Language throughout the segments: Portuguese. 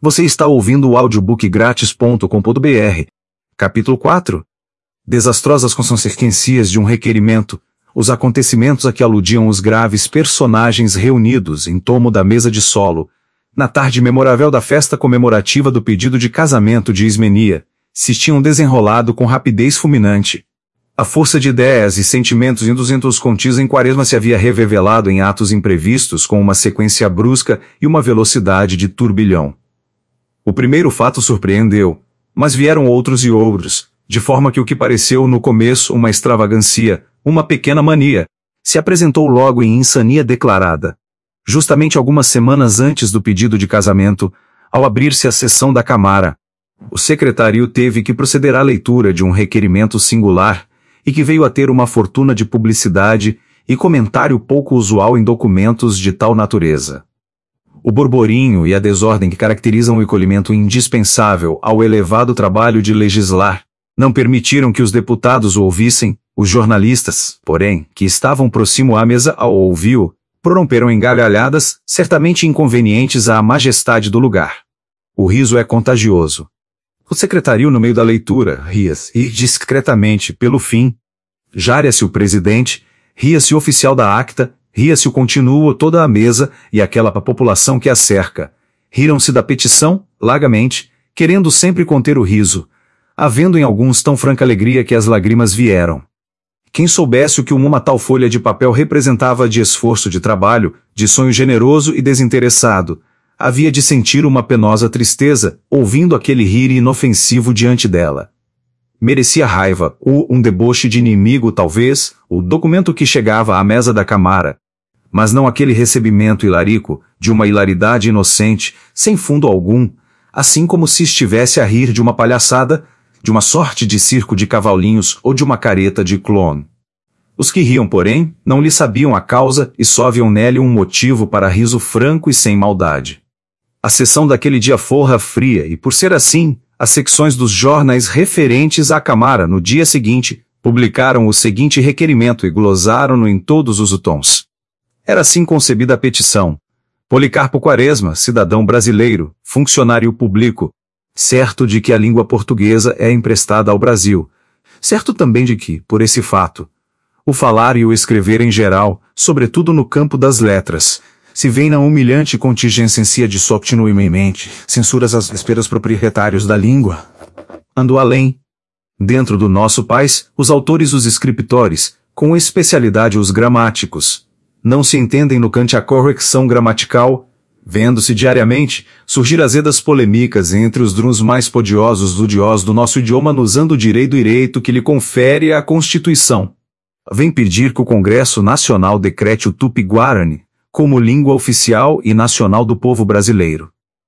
Você está ouvindo o audiobookgratis.com.br. Capítulo 4. Desastrosas consequências de um requerimento. Os acontecimentos a que aludiam os graves personagens reunidos em tomo da mesa de solo, na tarde memorável da festa comemorativa do pedido de casamento de Ismenia, se tinham desenrolado com rapidez fulminante. A força de ideias e sentimentos induzindo os contis em Quaresma se havia revelado em atos imprevistos com uma sequência brusca e uma velocidade de turbilhão. O primeiro fato surpreendeu, mas vieram outros e outros, de forma que o que pareceu no começo uma extravagância, uma pequena mania, se apresentou logo em insania declarada. Justamente algumas semanas antes do pedido de casamento, ao abrir-se a sessão da Câmara, o secretário teve que proceder à leitura de um requerimento singular e que veio a ter uma fortuna de publicidade e comentário pouco usual em documentos de tal natureza. O borborinho e a desordem que caracterizam o recolhimento indispensável ao elevado trabalho de legislar não permitiram que os deputados o ouvissem. Os jornalistas, porém, que estavam próximo à mesa ao ouvi-o, prorromperam em gargalhadas, certamente inconvenientes à majestade do lugar. O riso é contagioso. O secretário, no meio da leitura, ria-se, e discretamente, pelo fim. Jária-se o presidente, ria-se o oficial da acta, ria-se o continuo toda a mesa e aquela população que a cerca. Riram-se da petição, largamente, querendo sempre conter o riso, havendo em alguns tão franca alegria que as lágrimas vieram. Quem soubesse o que uma tal folha de papel representava de esforço de trabalho, de sonho generoso e desinteressado, havia de sentir uma penosa tristeza, ouvindo aquele rir inofensivo diante dela. Merecia raiva, ou um deboche de inimigo talvez, o documento que chegava à mesa da Câmara. Mas não aquele recebimento hilarico, de uma hilaridade inocente, sem fundo algum, assim como se estivesse a rir de uma palhaçada, de uma sorte de circo de cavalinhos ou de uma careta de clown. Os que riam, porém, não lhe sabiam a causa e só viam nele um motivo para riso franco e sem maldade. A sessão daquele dia forra fria e, por ser assim, as secções dos jornais referentes à Câmara no dia seguinte publicaram o seguinte requerimento e glosaram-no em todos os tons. Era assim concebida a petição. Policarpo Quaresma, cidadão brasileiro, funcionário público, certo de que a língua portuguesa é emprestada ao Brasil, certo também de que, por esse fato, o falar e o escrever em geral, sobretudo no campo das letras, se vem na humilhante contingência de continuamente censuras às esperas proprietários da língua. Ando além. Dentro do nosso país, os autores os escriptores, com especialidade os gramáticos, não se entendem no cante a correção gramatical, vendo-se diariamente surgir azedas polêmicas entre os druns mais podiosos do nosso idioma usando o direito que lhe confere a Constituição. Vem pedir que o Congresso Nacional decrete o Tupi-Guarani como língua oficial e nacional do povo brasileiro.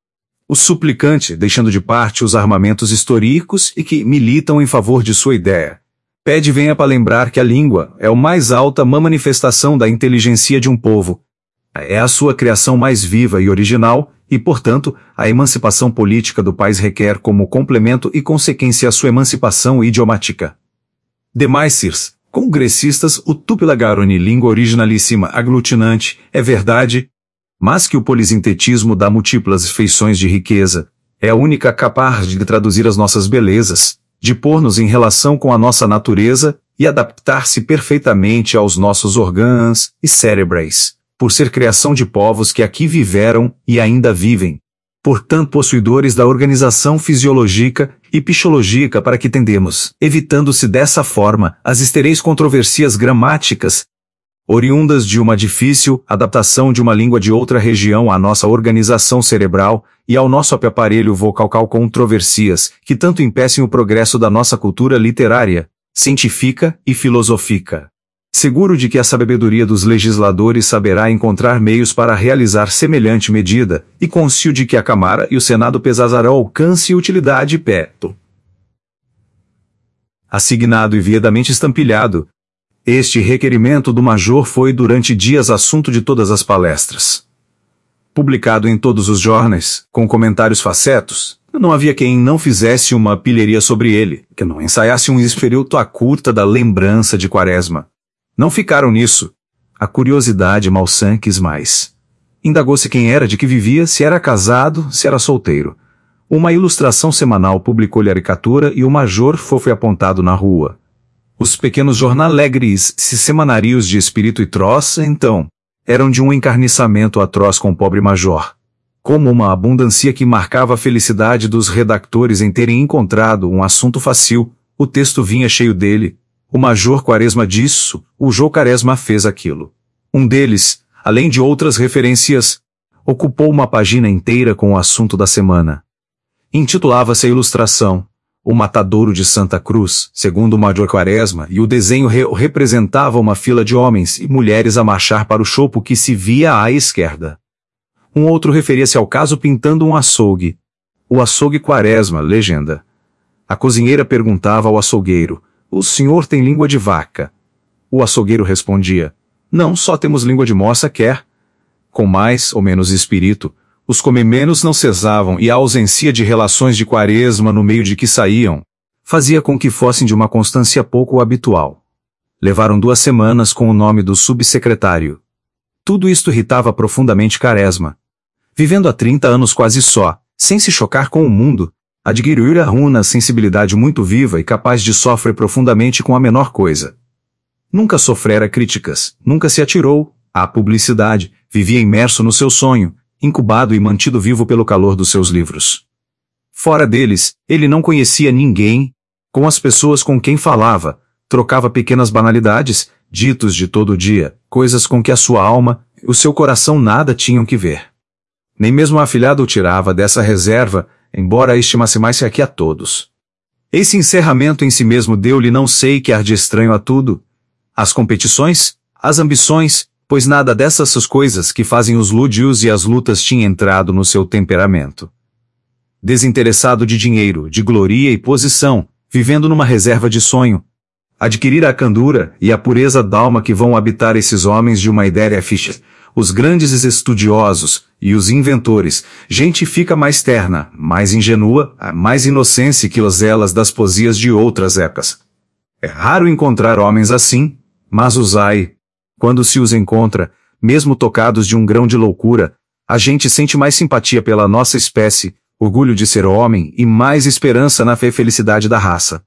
O suplicante, deixando de parte os armamentos históricos e que militam em favor de sua ideia, pede venha para lembrar que a língua é a mais alta manifestação da inteligência de um povo. É a sua criação mais viva e original, e, portanto, a emancipação política do país requer como complemento e consequência a sua emancipação idiomática. Demais, sirs, congressistas, o Tupi-Guarani, língua originalíssima aglutinante, é verdade, mas que o polisintetismo dá múltiplas feições de riqueza, é a única capaz de traduzir as nossas belezas, de pôr-nos em relação com a nossa natureza e adaptar-se perfeitamente aos nossos órgãos e cérebros, por ser criação de povos que aqui viveram e ainda vivem, portanto possuidores da organização fisiológica e psichológica para que tendemos, evitando-se dessa forma as estéreis controversias gramáticas, oriundas de uma difícil adaptação de uma língua de outra região à nossa organização cerebral e ao nosso aparelho vocal controversias que tanto impedem o progresso da nossa cultura literária, científica e filosófica. Seguro de que a sabedoria dos legisladores saberá encontrar meios para realizar semelhante medida, e conscio de que a Câmara e o Senado pesarão alcance e utilidade perto. Assignado e viedamente estampilhado, este requerimento do Major foi durante dias assunto de todas as palestras. Publicado em todos os jornais, com comentários facetos, não havia quem não fizesse uma pilharia sobre ele, que não ensaiasse um espírito à curta da lembrança de Quaresma. Não ficaram nisso. A curiosidade mal quis mais. Indagou-se quem era, de que vivia, se era casado, se era solteiro. Uma ilustração semanal publicou-lhe a caricatura e o major foi apontado na rua. Os pequenos jornalegres e semanários de Espírito e Troça, então, eram de um encarniçamento atroz com o pobre major. Como uma abundância que marcava a felicidade dos redactores em terem encontrado um assunto fácil, o texto vinha cheio dele. O major Quaresma disso, o Jô Quaresma fez aquilo. Um deles, além de outras referências, ocupou uma página inteira com o assunto da semana. Intitulava-se a ilustração O Matadouro de Santa Cruz, segundo o major Quaresma, e o desenho representava uma fila de homens e mulheres a marchar para o chopo que se via à esquerda. Um outro referia-se ao caso pintando um açougue. O açougue Quaresma, legenda. A cozinheira perguntava ao açougueiro: "O senhor tem língua de vaca?" O açougueiro respondia: "Não, só temos língua de moça, quer?" Com mais ou menos espírito, os comemenos não cesavam e a ausência de relações de Quaresma no meio de que saíam fazia com que fossem de uma constância pouco habitual. Levaram 2 semanas com o nome do subsecretário. Tudo isto irritava profundamente Quaresma. Vivendo há 30 anos quase só, sem se chocar com o mundo, adquiriu uma sensibilidade muito viva e capaz de sofrer profundamente com a menor coisa. Nunca sofrera críticas, nunca se atirou à publicidade, vivia imerso no seu sonho, incubado e mantido vivo pelo calor dos seus livros. Fora deles, ele não conhecia ninguém. Com as pessoas com quem falava, trocava pequenas banalidades, ditos de todo dia, coisas com que a sua alma e o seu coração nada tinham que ver. Nem mesmo a afilhada o tirava dessa reserva, embora a estimasse mais que a todos. Esse encerramento em si mesmo deu-lhe não sei que ar de estranho a tudo. As competições, as ambições, pois nada dessas coisas que fazem os lúdios e as lutas tinha entrado no seu temperamento. Desinteressado de dinheiro, de gloria e posição, vivendo numa reserva de sonho, adquirir a candura e a pureza d'alma que vão habitar esses homens de uma ideia fixa. Os grandes estudiosos e os inventores, gente fica mais terna, mais ingenua, mais inocente que as elas das poesias de outras épocas. É raro encontrar homens assim, mas os há. Quando se os encontra, mesmo tocados de um grão de loucura, a gente sente mais simpatia pela nossa espécie, orgulho de ser homem e mais esperança na felicidade da raça.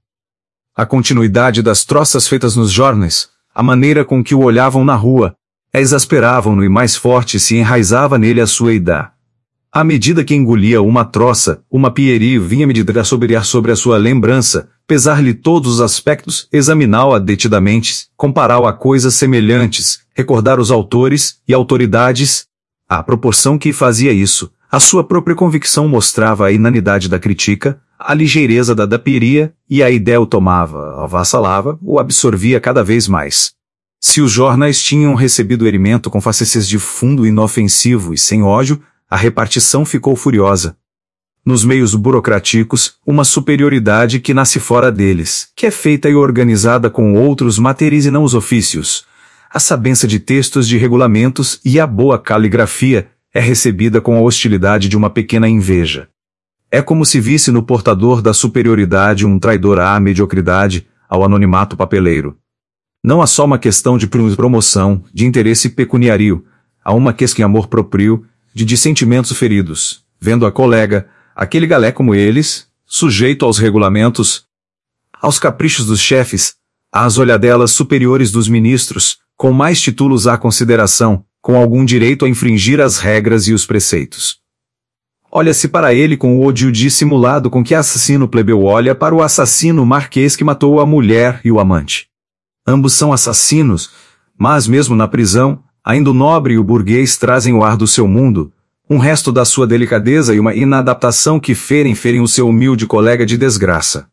A continuidade das troças feitas nos jornais, a maneira com que o olhavam na rua, exasperavam-no e mais forte se enraizava nele a sua idade. À medida que engolia uma troça, uma pieria vinha meditar sobre a sua lembrança, pesar-lhe todos os aspectos, examiná-la detidamente, compará-la a coisas semelhantes, recordar os autores e autoridades. À proporção que fazia isso, a sua própria convicção mostrava a inanidade da crítica, a ligeireza da pieria, e a ideia o tomava, avassalava, o absorvia cada vez mais. Se os jornais tinham recebido o erimento com facetes de fundo inofensivo e sem ódio, a repartição ficou furiosa. Nos meios burocráticos, uma superioridade que nasce fora deles, que é feita e organizada com outros materiais e não os ofícios. A sabença de textos de regulamentos e a boa caligrafia é recebida com a hostilidade de uma pequena inveja. É como se visse no portador da superioridade um traidor à mediocridade, ao anonimato papeleiro. Não há só uma questão de promoção, de interesse pecuniário, há uma questão de amor próprio, de sentimentos feridos, vendo a colega, aquele galé como eles, sujeito aos regulamentos, aos caprichos dos chefes, às olhadelas superiores dos ministros, com mais títulos à consideração, com algum direito a infringir as regras e os preceitos. Olha-se para ele com o ódio dissimulado com que assassino plebeu olha para o assassino marquês que matou a mulher e o amante. Ambos são assassinos, mas mesmo na prisão, ainda o nobre e o burguês trazem o ar do seu mundo, um resto da sua delicadeza e uma inadaptação que ferem o seu humilde colega de desgraça.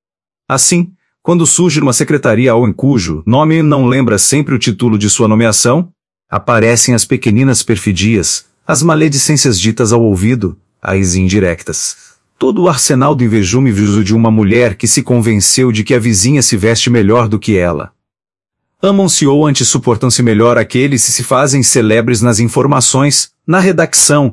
Assim, quando surge uma secretaria ao em cujo nome não lembra sempre o título de sua nomeação, aparecem as pequeninas perfidias, as maledicências ditas ao ouvido, as indiretas. Todo o arsenal do invejume viso de uma mulher que se convenceu de que a vizinha se veste melhor do que ela. Amam-se ou antes suportam-se melhor aqueles que se fazem celebres nas informações, na redacção,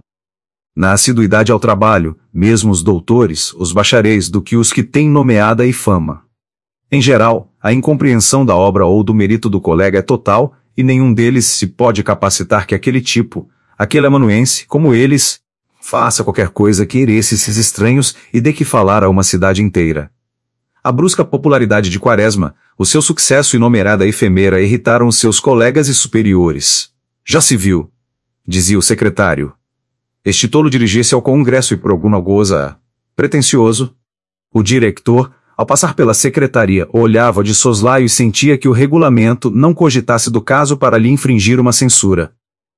na assiduidade ao trabalho, mesmo os doutores, os bacharéis, do que os que têm nomeada e fama. Em geral, a incompreensão da obra ou do mérito do colega é total, e nenhum deles se pode capacitar que aquele tipo, aquele amanuense, como eles, Faça qualquer coisa que heresse esses estranhos e dê que falar a uma cidade inteira. A brusca popularidade de Quaresma, o seu sucesso e numerada efêmera irritaram os seus colegas e superiores. Já se viu, dizia o secretário. Este tolo dirigia-se ao Congresso e por alguma coisa pretensioso. O diretor, ao passar pela secretaria, olhava de soslaio e sentia que o regulamento não cogitasse do caso para lhe infringir uma censura.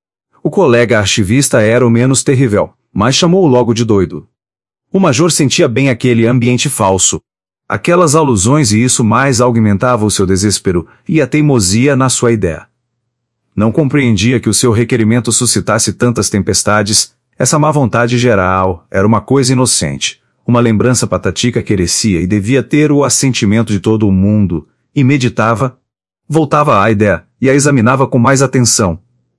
O colega arquivista era o menos terrível, mas chamou-o logo de doido. O major sentia bem aquele ambiente falso, aquelas alusões e isso mais aumentava o seu desespero e a teimosia na sua ideia. Não compreendia que o seu requerimento suscitasse tantas tempestades. Essa má vontade geral era uma coisa inocente, uma lembrança patatica que herecia e devia ter o assentimento de todo o mundo, e meditava, voltava à ideia e a examinava com mais atenção.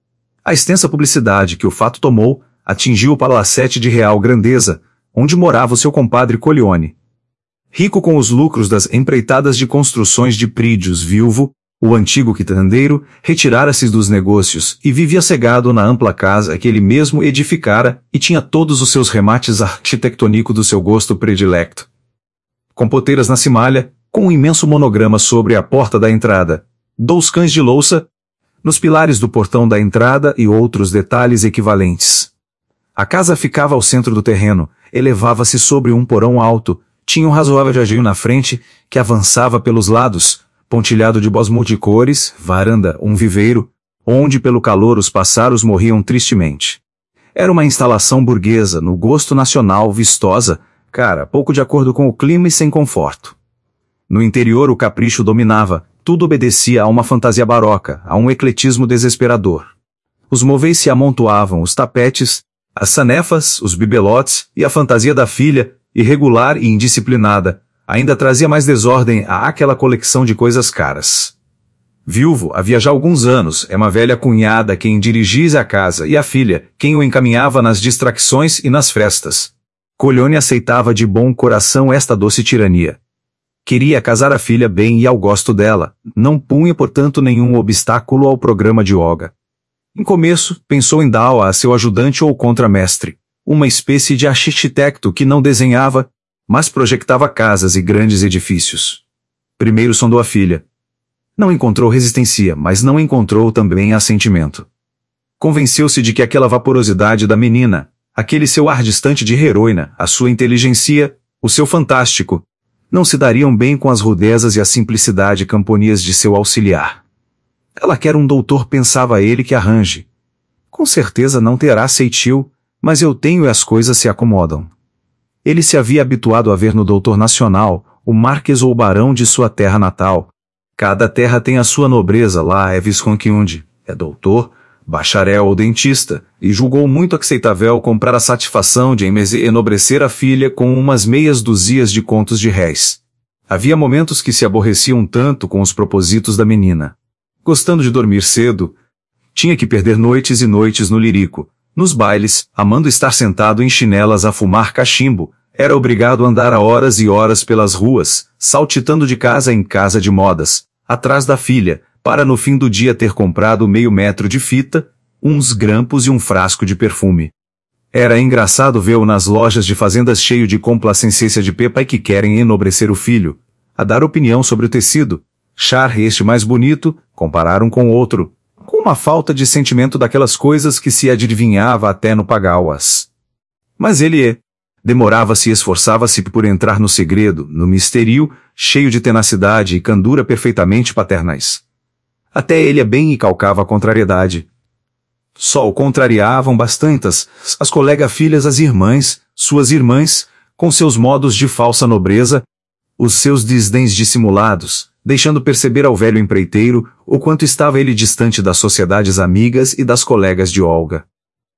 A extensa publicidade que o fato tomou atingiu o palacete de real grandeza, onde morava o seu compadre Colleoni. Rico com os lucros das empreitadas de construções de prédios, viúvo, o antigo quitandeiro retirara-se dos negócios e vivia cegado na ampla casa que ele mesmo edificara e tinha todos os seus remates arquitetônicos do seu gosto predilecto. Com poteiras na cimalha, com um imenso monograma sobre a porta da entrada, 2 cães de louça, nos pilares do portão da entrada e outros detalhes equivalentes. A casa ficava ao centro do terreno, elevava-se sobre um porão alto, tinha um razoável jardim na frente, que avançava pelos lados, pontilhado de bós multicores, varanda, um viveiro, onde pelo calor os pássaros morriam tristemente. Era uma instalação burguesa, no gosto nacional, vistosa, cara, pouco de acordo com o clima e sem conforto. No interior o capricho dominava, tudo obedecia a uma fantasia baroca, a um ecletismo desesperador. Os móveis se amontoavam, os tapetes, as sanefas, os bibelotes e a fantasia da filha, irregular e indisciplinada, ainda trazia mais desordem àquela coleção de coisas caras. Viúvo, havia já alguns anos, é uma velha cunhada quem dirigia a casa e a filha, quem o encaminhava nas distrações e nas festas. Colleoni aceitava de bom coração esta doce tirania. Queria casar a filha bem e ao gosto dela, não punha, portanto, nenhum obstáculo ao programa de Olga. Em começo, pensou em dar-a a seu ajudante ou contramestre, uma espécie de arquiteto que não desenhava, mas projectava casas e grandes edifícios. Primeiro sondou a filha. Não encontrou resistência, mas não encontrou também assentimento. Convenceu-se de que aquela vaporosidade da menina, aquele seu ar distante de heroína, a sua inteligência, o seu fantástico, não se dariam bem com as rudezas e a simplicidade camponias de seu auxiliar. Ela quer um doutor, pensava ele, que arranje. Com certeza não terá ceitil, mas eu tenho e as coisas se acomodam. Ele se havia habituado a ver no doutor nacional, o marquês ou o barão de sua terra natal. Cada terra tem a sua nobreza, lá é visconde, é doutor, bacharel ou dentista, e julgou muito aceitável comprar a satisfação de enobrecer a filha com umas meias duzias de contos de réis. Havia momentos que se aborreciam tanto com os propositos da menina. Gostando de dormir cedo, tinha que perder noites e noites no lirico. Nos bailes, amando estar sentado em chinelas a fumar cachimbo, era obrigado a andar a horas e horas pelas ruas, saltitando de casa em casa de modas, atrás da filha, para no fim do dia ter comprado meio metro de fita, uns grampos e um frasco de perfume. Era engraçado vê-lo nas lojas de fazendas cheio de complacência de pepa e que querem enobrecer o filho, a dar opinião sobre o tecido, achar este mais bonito, comparar um com o outro, com uma falta de sentimento daquelas coisas que se adivinhava até no pagauas. Mas ele demorava-se e esforçava-se por entrar no segredo, no mistério, cheio de tenacidade e candura perfeitamente paternais. Até ele bem e calcava a contrariedade. Só o contrariavam bastantes, as colegas filhas, as irmãs, suas irmãs, com seus modos de falsa nobreza, os seus desdéns dissimulados, deixando perceber ao velho empreiteiro o quanto estava ele distante das sociedades amigas e das colegas de Olga.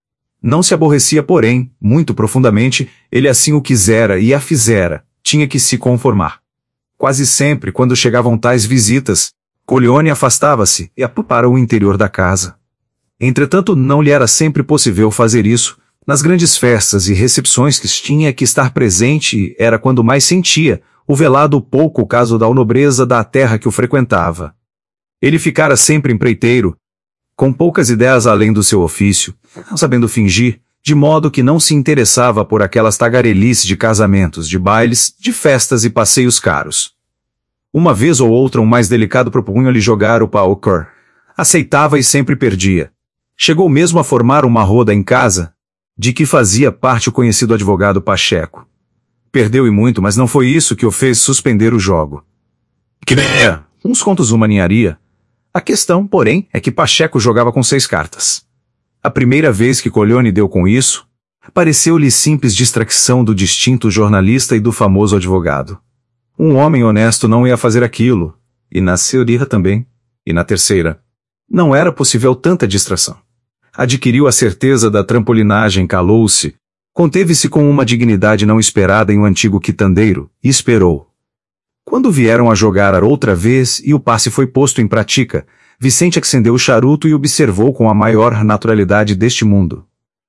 Não se aborrecia, porém, muito profundamente, ele assim o quisera e a fizera, tinha que se conformar. Quase sempre, quando chegavam tais visitas, Colleoni afastava-se e para o interior da casa. Entretanto, não lhe era sempre possível fazer isso. Nas grandes festas e recepções que tinha que estar presente, era quando mais sentia o velado pouco o caso da nobreza da terra que o frequentava. Ele ficara sempre empreiteiro, com poucas ideias além do seu ofício, não sabendo fingir, de modo que não se interessava por aquelas tagarelices de casamentos, de bailes, de festas e passeios caros. Uma vez ou outra um mais delicado propunha-lhe jogar o poker. Aceitava e sempre perdia. Chegou mesmo a formar uma roda em casa, de que fazia parte o conhecido advogado Pacheco. Perdeu e muito, mas não foi isso que o fez suspender o jogo. Que é, uns contos uma ninharia. A questão, porém, é que Pacheco jogava com 6 cartas. A primeira vez que Collione deu com isso, pareceu-lhe simples distração do distinto jornalista e do famoso advogado. Um homem honesto não ia fazer aquilo, e na segunda também, e na terceira. Não era possível tanta distração. Adquiriu a certeza da trampolinagem, calou-se, conteve-se com uma dignidade não esperada em um antigo quitandeiro, e esperou. Quando vieram a jogar outra vez e o passe foi posto em prática, Vicente acendeu o charuto e observou com a maior naturalidade deste mundo.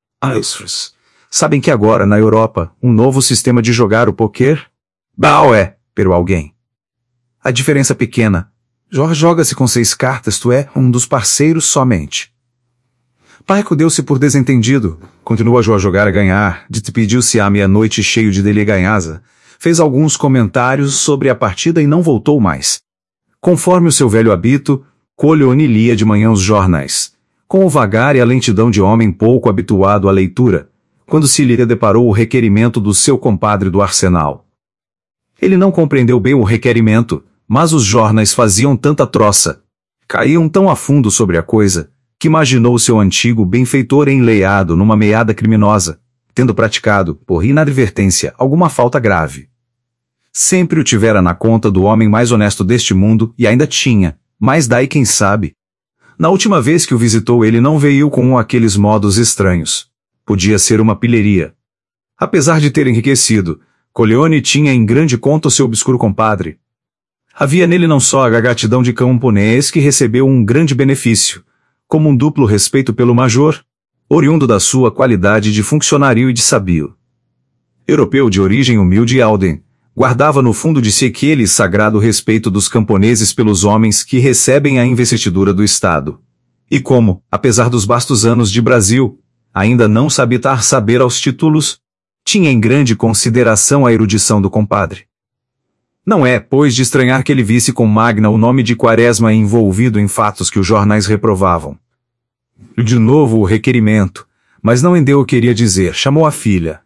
Sabem que agora, na Europa, um novo sistema de jogar o poker? Perou alguém. A diferença pequena. Joga-se com 6 cartas, tu é um dos parceiros somente. Pacheco deu-se por desentendido, continuou a jogar a ganhar, despediu-se à meia-noite cheio de deleganhaza, fez alguns comentários sobre a partida e não voltou mais. Conforme o seu velho hábito, Collione lia de manhã os jornais, com o vagar e a lentidão de homem pouco habituado à leitura, quando se lhe deparou o requerimento do seu compadre do Arsenal. Ele não compreendeu bem o requerimento, mas os jornais faziam tanta troça, caíam tão a fundo sobre a coisa, que imaginou seu antigo benfeitor enleiado numa meada criminosa, tendo praticado, por inadvertência, alguma falta grave. Sempre o tivera na conta do homem mais honesto deste mundo, e ainda tinha, mas daí quem sabe. Na última vez que o visitou ele não veio com aqueles modos estranhos. Podia ser uma pilheria. Apesar de ter enriquecido, Collione tinha em grande conta o seu obscuro compadre. Havia nele não só a gratidão de camponês que recebeu um grande benefício, como um duplo respeito pelo major, oriundo da sua qualidade de funcionário e de sabio. Europeu de origem humilde e Alden, guardava no fundo de si aquele sagrado respeito dos camponeses pelos homens que recebem a investidura do Estado. E como, apesar dos vastos anos de Brasil, ainda não sabia saber aos títulos, tinha em grande consideração a erudição do compadre. Não é, pois, de estranhar que ele visse com Magna o nome de Quaresma envolvido em fatos que os jornais reprovavam. De novo o requerimento, mas não entendeu o que queria dizer, chamou a filha.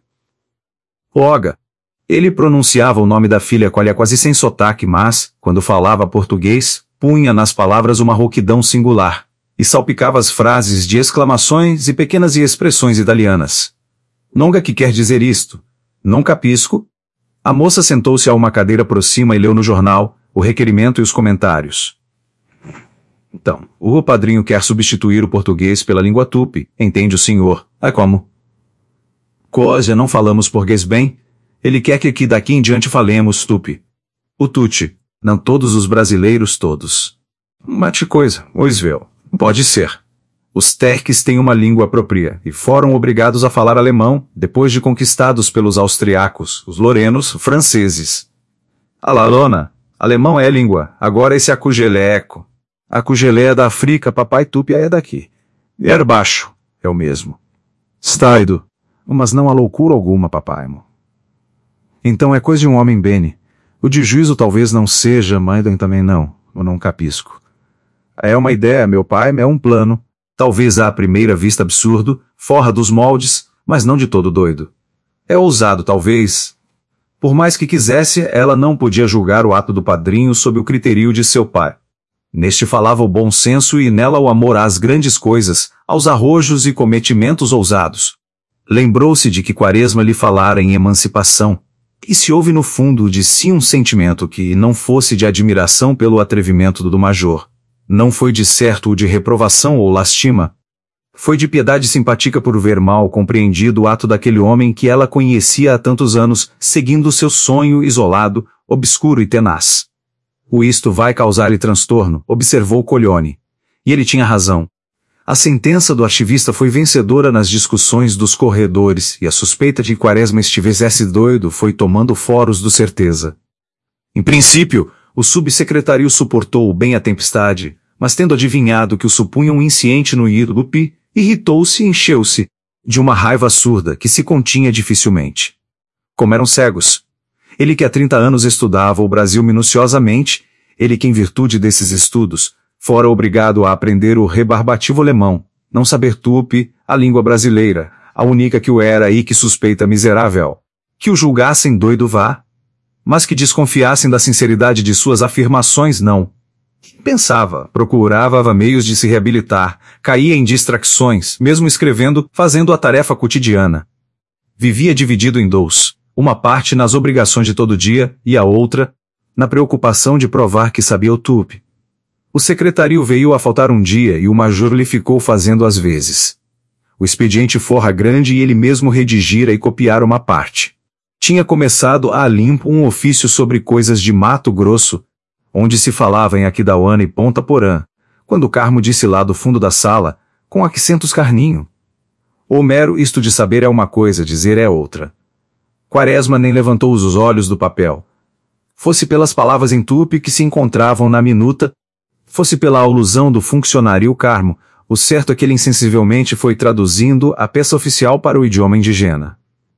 Olga. Ele pronunciava o nome da filha quase sem sotaque, mas, quando falava português, punha nas palavras uma rouquidão singular, e salpicava as frases de exclamações e pequenas expressões italianas. Nonga que quer dizer isto? Não capisco? A moça sentou-se a uma cadeira próxima e leu no jornal o requerimento e os comentários. Então, o padrinho quer substituir o português pela língua tupi, entende o senhor? Como? Coisa, não falamos português bem? Ele quer que daqui em diante falemos tupi. O tuti, não todos os brasileiros todos. Mate coisa, oisvel, pode ser. Os terques têm uma língua própria e foram obrigados a falar alemão, depois de conquistados pelos austriacos, os lorenos, franceses. Alalona, alemão é língua, agora esse acugeleco. Acugelé é da África, papai tupi é daqui. Baixo, é o mesmo. Staido, mas não há loucura alguma, papaimo. Então é coisa de um homem bene. O de juízo talvez não seja, mas também não, ou não capisco. É uma ideia, meu pai, é um plano. Talvez à primeira vista absurdo, forra dos moldes, mas não de todo doido. É ousado, talvez. Por mais que quisesse, ela não podia julgar o ato do padrinho sob o critério de seu pai. Neste falava o bom senso e nela o amor às grandes coisas, aos arrojos e cometimentos ousados. Lembrou-se de que Quaresma lhe falara em emancipação, e se houve no fundo de si um sentimento que não fosse de admiração pelo atrevimento do major. Não foi de certo o de reprovação ou lastima. Foi de piedade simpática por ver mal compreendido o ato daquele homem que ela conhecia há tantos anos, seguindo seu sonho isolado, obscuro e tenaz. O isto vai causar-lhe transtorno, observou Collione. E ele tinha razão. A sentença do arquivista foi vencedora nas discussões dos corredores e a suspeita de que Quaresma estivesse doido foi tomando foros do certeza. Em princípio, o subsecretário suportou bem a tempestade, mas tendo adivinhado que o supunham insciente no ídolo Pi, irritou-se e encheu-se. de uma raiva surda que se continha dificilmente. Como eram cegos. Ele que há 30 anos estudava o Brasil minuciosamente, ele que em virtude desses estudos, fora obrigado a aprender o rebarbativo alemão, não saber tupi, a língua brasileira, a única que o era e que suspeita miserável. Que o julgassem doido vá, mas que desconfiassem da sinceridade de suas afirmações não. Pensava, procurava meios de se reabilitar, caía em distrações, mesmo escrevendo, fazendo a tarefa cotidiana. Vivia dividido em dois, uma parte nas obrigações de todo dia, e a outra, na preocupação de provar que sabia o tupi. O secretário veio a faltar um dia e o major lhe ficou fazendo às vezes. O expediente fora grande e ele mesmo redigira e copiara uma parte. Tinha começado a limpo um ofício sobre coisas de Mato Grosso, onde se falava em Aquidauana e Ponta Porã, quando Carmo disse lá do fundo da sala, com acentos carninho. Homero, isto de saber é uma coisa, dizer é outra. Quaresma nem levantou os olhos do papel. Fosse pelas palavras em tupi que se encontravam na minuta, fosse pela alusão do funcionário Carmo, o certo é que ele insensivelmente foi traduzindo a peça oficial para o idioma indigena.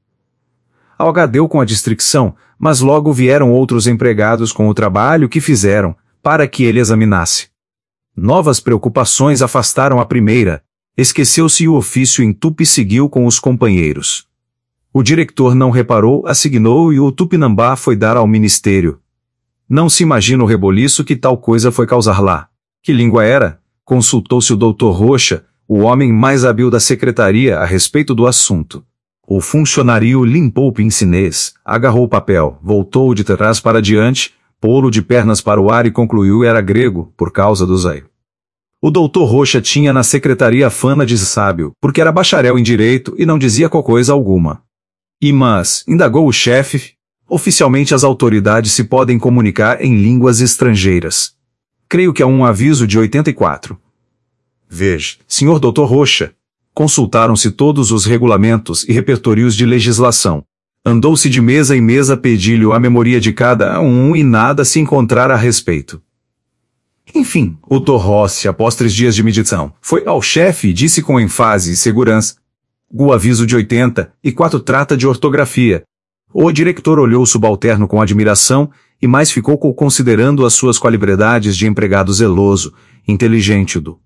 Algadeu com a districção, mas logo vieram outros empregados com o trabalho que fizeram, para que ele examinasse. Novas preocupações afastaram a primeira, esqueceu-se o ofício em tupi e seguiu com os companheiros. O diretor não reparou, assignou e o Tupinambá foi dar ao ministério. Não se imagina o reboliço que tal coisa foi causar lá. Que língua era? Consultou-se o doutor Rocha, o homem mais hábil da secretaria a respeito do assunto. O funcionário limpou o pincinês, agarrou o papel, voltou de trás para diante, pô-lo de pernas para o ar e concluiu era grego, por causa do zé. O doutor Rocha tinha na secretaria fama de sábio, porque era bacharel em direito e não dizia coisa alguma. Mas, indagou o chefe, oficialmente as autoridades se podem comunicar em línguas estrangeiras. Creio que há um aviso de 84. Veja, senhor doutor Rocha. Consultaram-se todos os regulamentos e repertórios de legislação. Andou-se de mesa em mesa pedir-lhe a memoria de cada um e nada se encontrar a respeito. Enfim, o Torrossi, após 3 dias de meditação, foi ao chefe e disse com ênfase e segurança: o aviso de 84 trata de ortografia. O diretor olhou o subalterno com admiração e mais ficou considerando as suas qualidades de empregado zeloso, inteligente do.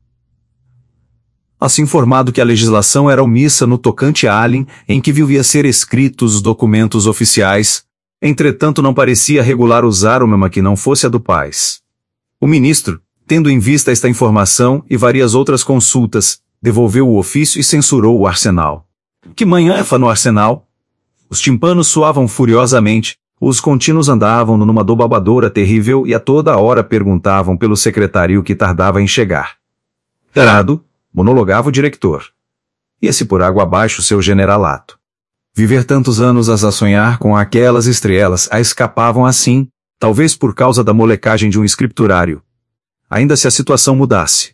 Assim informado que a legislação era omissa no tocante à alien em que vivia ser escritos os documentos oficiais, entretanto não parecia regular usar uma que não fosse a do pais. O ministro, tendo em vista esta informação e várias outras consultas, devolveu o ofício e censurou o arsenal. Que manhã no arsenal? Os timpanos soavam furiosamente, os contínuos andavam numa dobabadora terrível e a toda hora perguntavam pelo secretário que tardava em chegar. Tarado, monologava o diretor. Ia-se por água abaixo seu generalato. Viver tantos anos a sonhar com aquelas estrelas a escapavam assim, talvez por causa da molecagem de um escriturário. Ainda se a situação mudasse.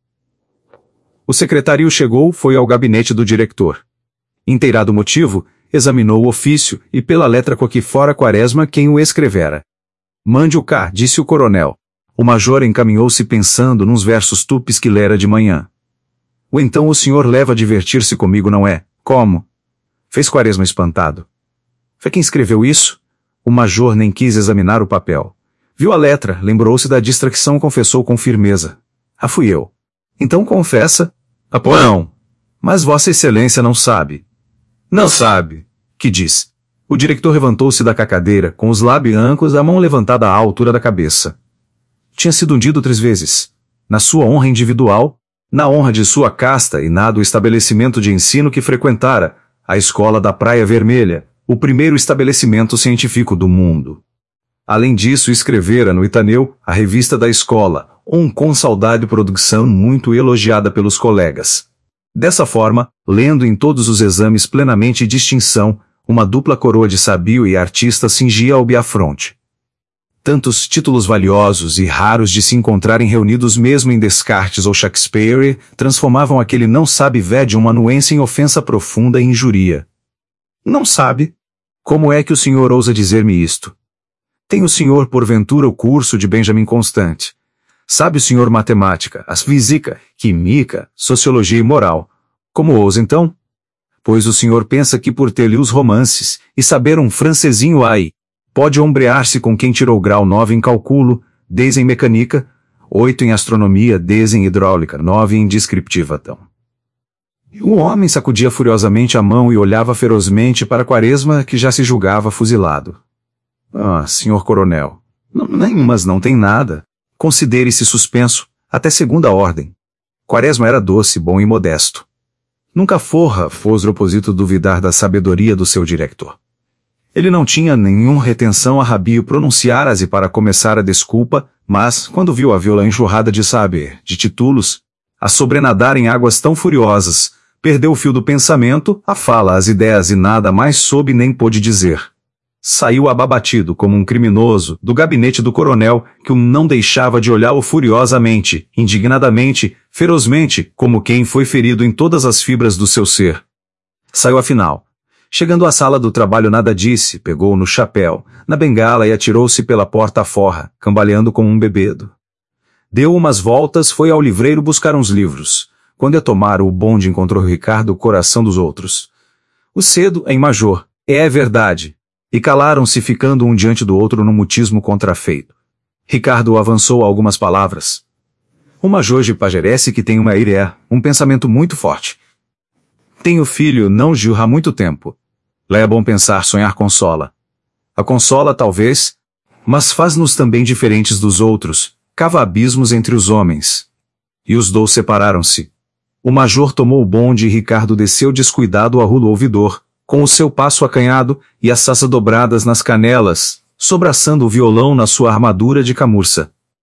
O secretário chegou, foi ao gabinete do diretor. Inteirado o motivo, examinou o ofício e pela letra co que fora Quaresma quem o escrevera. Mande-o cá, disse o coronel. O major encaminhou-se pensando nos versos tupis que lera de manhã. Ou então o senhor leva a divertir-se comigo, não é? Como? Fez Quaresma espantado. Foi quem escreveu isso? O major nem quis examinar o papel. Viu a letra, lembrou-se da distração e confessou com firmeza. Ah, fui eu. Então confessa. Ah, pô, não. Mas vossa excelência não sabe. Não sabe. Que diz? O diretor levantou-se da cacadeira, com os lábios a mão levantada à altura da cabeça. Tinha sido hundido 3 vezes. Na sua honra individual, na honra de sua casta e na do estabelecimento de ensino que frequentara, a escola da Praia Vermelha, o primeiro estabelecimento científico do mundo. Além disso, escrevera no Itaneu, a revista da escola, com saudade produção muito elogiada pelos colegas. Dessa forma, lendo em todos os exames plenamente distinção, uma dupla coroa de sabio e artista cingia ao biafronte. Tantos títulos valiosos e raros de se encontrarem reunidos mesmo em Descartes ou Shakespeare, transformavam aquele não sabe vé de um manuense em ofensa profunda e injuria. Não sabe? Como é que o senhor ousa dizer-me isto? Tem o senhor porventura o curso de Benjamin Constant? Sabe o senhor matemática, as física, química, sociologia e moral? Como ousa então? Pois o senhor pensa que por ter lido os romances, e saber um francesinho aí, pode ombrear-se com quem tirou grau 9 em cálculo, 10 em mecânica, 8 em astronomia, 10 em hidráulica, 9 em descriptiva tão. O homem sacudia furiosamente a mão e olhava ferozmente para Quaresma, que já se julgava fuzilado. Ah, senhor coronel, mas não tem nada. Considere-se suspenso, até segunda ordem. Quaresma era doce, bom e modesto. Nunca fos proposito duvidar da sabedoria do seu diretor. Ele não tinha nenhuma retenção a rabio pronunciar-se para começar a desculpa, mas, quando viu a viola enxurrada de saber, de títulos, a sobrenadar em águas tão furiosas, perdeu o fio do pensamento, a fala, as ideias e nada mais soube nem pôde dizer. Saiu abatido como um criminoso do gabinete do coronel, que o não deixava de olhá-lo furiosamente, indignadamente, ferozmente, como quem foi ferido em todas as fibras do seu ser. Saiu afinal. Chegando à sala do trabalho nada disse, pegou no chapéu, na bengala e atirou-se pela porta afora, cambaleando como um bebedo. Deu umas voltas, foi ao livreiro buscar uns livros. Quando ia tomar o bonde encontrou Ricardo o coração dos outros. O cedo em major, é verdade. E calaram-se ficando um diante do outro num mutismo contrafeito. Ricardo avançou algumas palavras. O major de parece que tem uma ideia, um pensamento muito forte. Tenho filho, não Gil, há muito tempo. Lá é bom pensar, sonhar consola. A consola talvez, mas faz-nos também diferentes dos outros, cava abismos entre os homens. E os dois separaram-se. O major tomou o bonde e Ricardo desceu descuidado a rua do ouvidor, com o seu passo acanhado e as saças dobradas nas canelas, sobraçando o violão na sua armadura de camurça.